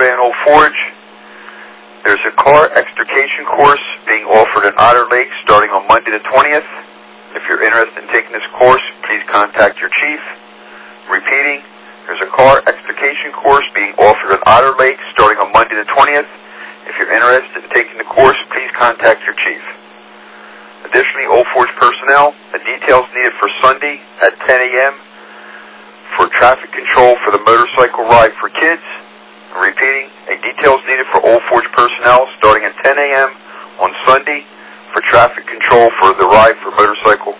survey in Old Forge. There's a car extrication course being offered at Otter Lake starting on Monday the 20th. If you're interested in taking this course, please contact your chief. Repeating, there's a car extrication course being offered at Otter Lake starting on Monday the 20th. If you're interested in taking the course, please contact your chief. Additionally, Old Forge personnel, the details needed for Sunday at 10 a.m. for traffic control for the motorcycle ride for kids. Repeating, a details needed for Old Forge personnel starting at 10 a.m. on Sunday for traffic control for the ride for motorcycle